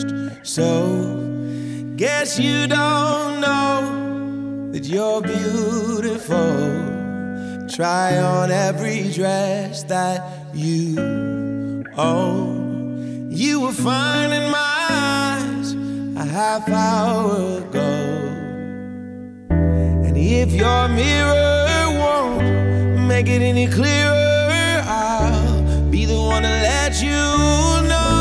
first. So, guess you don't know that you're beautiful. Try on every dress that you own. You were fine in my eyes a half hour ago. And if your mirror won't make it any clearer, I'll be the one to let you know.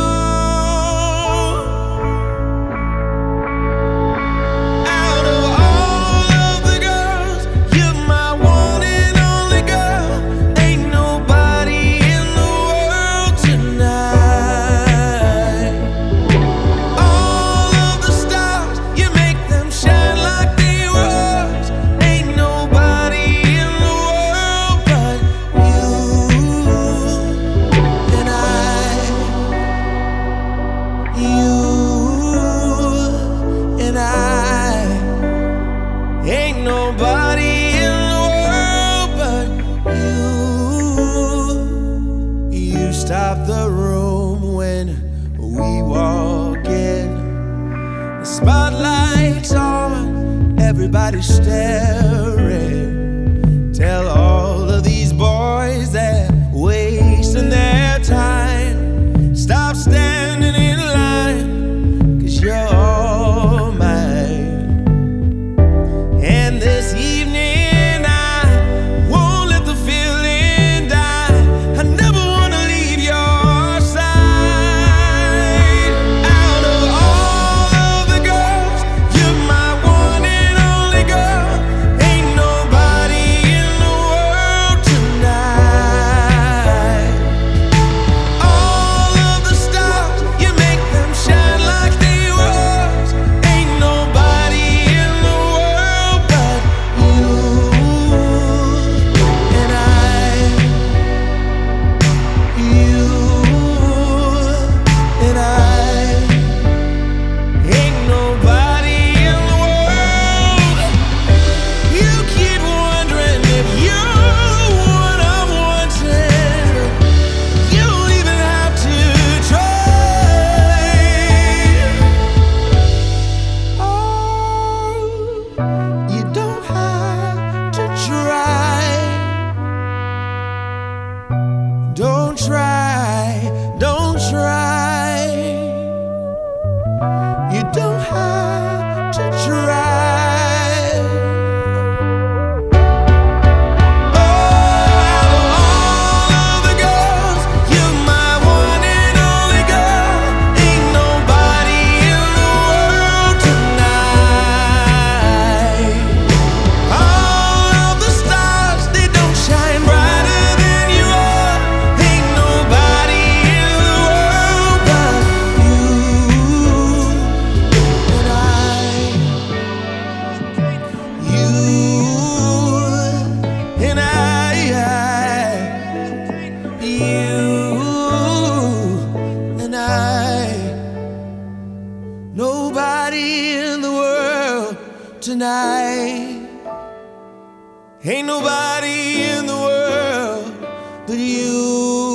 Ain't nobody in the world but you. You stop the room when we walk in. The spotlight's on, everybody's staring. Tell all of these boys they're wasting their time. Stop standing in line, 'cause you're all mine. And this evening I won't let the feeling die. I never wanna leave your side. Out of all of the girls, you're my one and only girl. Ain't nobody in the world tonight. All of the stars, you make them shine like they was. Ain't nobody in the world but you and I. You and I. Ain't nobody in the world. You keep wondering if you're the one I'm wanting. You don't even have to try. Oh, you don't have to try. Don't try, don't try. You don't have to try. Out of all of the girls, you're my one and only girl. Ain't nobody in the world tonight. All of the stars, they don't shine brighter than you are. Ain't nobody in the world but you and I. You and I. You and I. Nobody in the world tonight. Ain't nobody in the world but you.